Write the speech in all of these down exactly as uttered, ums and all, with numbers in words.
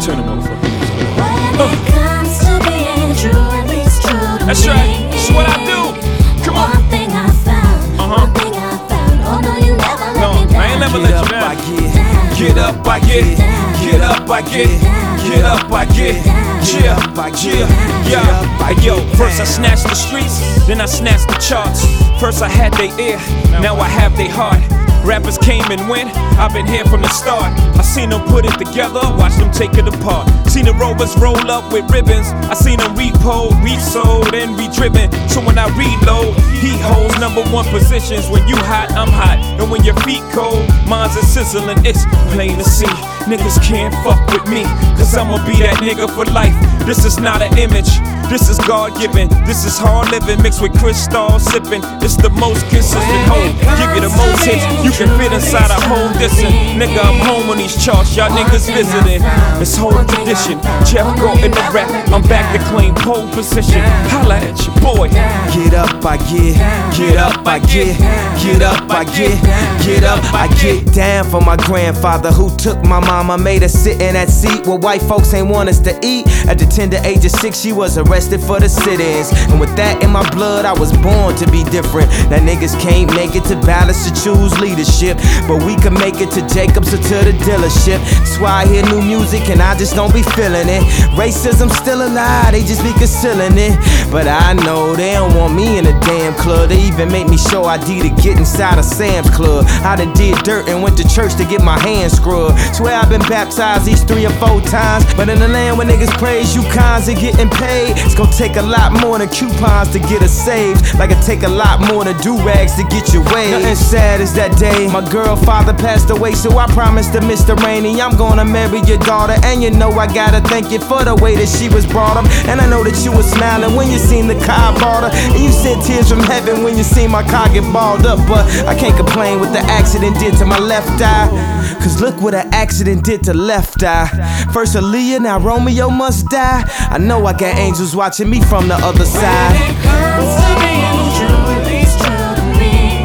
Turn the motherfucker. When it comes to being true, at least true to That's me. right. That's what I do. Come on. One thing I found. Uh-huh. One thing I found. Oh no, you never let No, me down. I ain't never let you down. Get up, I get, get up, I get, get up, I get, Yeah, yeah, yeah. Hey, yo, first I snatched the streets, then I snatched the charts. First I had their ear, now I have their heart. Rappers came and went, I've been here from the start. I seen them put it together, watch them take it apart. Seen the rovers roll up with ribbons, I seen them repo, resold, and re-driven. So when I reload, heat holds number one positions. When you hot, I'm hot, and when your feet cold, mine's a sizzling. It's plain to see, niggas can't fuck with me, cause I'ma be that nigga for life. This is not an image, this is God-given. This is hard living mixed with crystal sipping. It's the most consistent home, give you the most hits. You can fit inside a home distance. Nigga, I'm home on these charts, y'all niggas visiting. It's whole tradition, Jeff go in the rap, I'm back to claim pole position. Holla at your boy. Get up, I get, get up, I get, get up, I get, get up, I get down for my grandfather who took my mama, made her sit in that seat where white folks ain't want us to eat. At the tender age of six, she was arrested for the sit-ins, and with that in my blood, I was born to be different. Now niggas can't make it to balance to choose leadership, but we can make it to Jacobs or to the dealership. That's why I hear new music and I just don't be feeling it. Racism's still alive, they just be concealing it. But I know they don't want me in a damn club. They even make me show I D to get inside a Sam's Club. I done did dirt and went to church to get my hands scrubbed. Swear I've been baptized these three or four times, but in the land where niggas praise you cons and getting paid, it's gonna take a lot more than coupons to get us saved. Like it take a lot more than do-rags to get your way. Nothing sad as that day my girl father passed away, so I promised to Mister Rainey I'm gonna marry your daughter. And you know I gotta thank you for the way that she was brought up. And I know that you was smiling when you seen the car bought her, and you sent tears from heaven when you seen my car get balled up. But I can't complain what the accident did to my left eye, cause look what an accident did to left eye. First Aaliyah, now Romeo must die. I know I got angels watching me from the other side. When it comes to being true, at least true to me.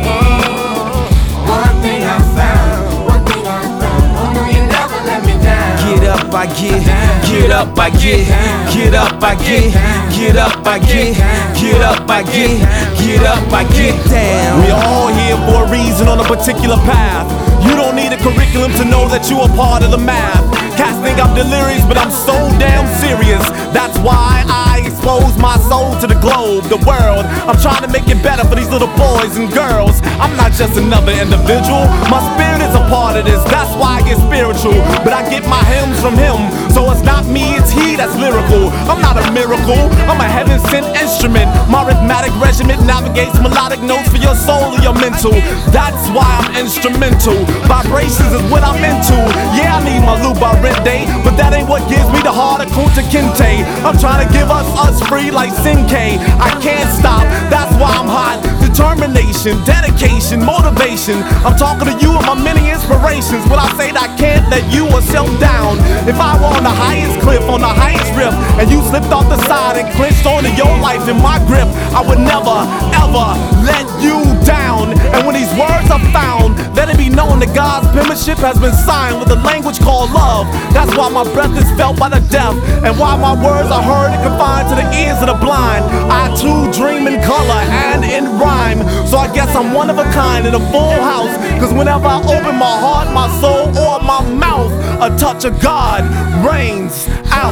One thing I found, one thing I found. Oh no, you never let me down. Get up, I get, get up, I get, get up, I get, get up, I get, get up, I get, get up, I get down. We are all here for a reason on a particular path. You don't need a curriculum to know that you are part of the math. Cats think I'm delirious, but I'm so damn serious. That's why I expose my soul to the globe, the world. I'm trying to make it better for these little boys and girls. I'm not just another individual, my spirit is a part of this. That's why I get spiritual, but I get my hymns from him. So it's not me, it's he that's lyrical. I'm not a miracle, I'm a heaven-sent instrument. My rhythmic regiment navigates melodic notes for your soul or your mental. That's why I'm instrumental. Vibrations is what I'm into. Yeah, I need my Luba Rende, but that ain't what gives me the heart of Kunta Kinte. I'm trying to give us us free like Sinke. I can't stop, that's why I'm hot. Determination, dedication, motivation. I'm talking to you and my many inspirations. When I say that I can't let you or self down. If I were on the highest cliff, on the highest rift, and you slipped off the side and clinched onto your life in my grip, I would never, ever let you down. And when these words are found, let it be known that God's penmanship has been signed with a language called love. That's why my breath is felt by the deaf, and why my words are heard and confined to the ears of the blind. I too dream in color and in rhyme, so I guess I'm one of a kind in a full house. Cause whenever I open my heart, my soul, or my mouth, a touch of God rains out.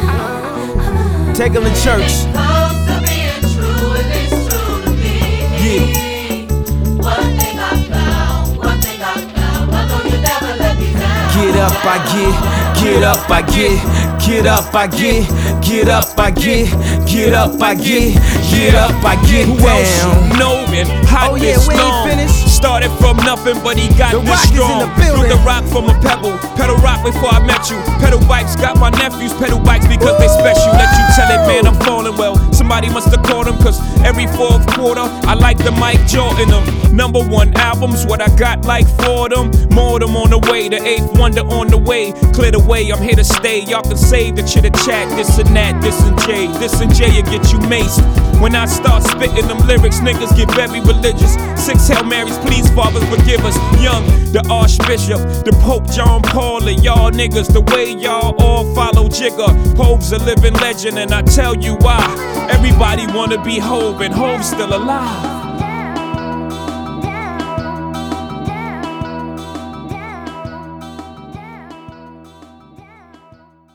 Take them to church. Yeah. Get up, I get, get up, I get, get up, I get, get up, I get, get up, I get, get up, I get Who down. else you know it? Hot Oh, yeah, this we ain't long. finished. Started from nothing, but he got The this Rock is in strong. the building. Threw the rock from a pebble. Pedal rock before I met you. Pedal bikes got my nephews. Pedal bikes because they special. Let you tell it, man, I'm falling well. Somebody must have called him, cause every fourth quarter I like the Mike Jordan them. Number one albums, what I got like for them. More them on the way, the eighth wonder on the way. Clear the way, I'm here to stay. Y'all can say the chitter chat, this and that, this and Jay. This and Jay, you get you maced. When I start spitting them lyrics, niggas get very religious. Six Hail Marys, please, Father, forgive us. Young, the Archbishop, the Pope John Paul, and y'all niggas, the way y'all all follow Jigga. Hove's a living legend, and I tell you why. Everybody wanna be Hove, and Hove's still alive.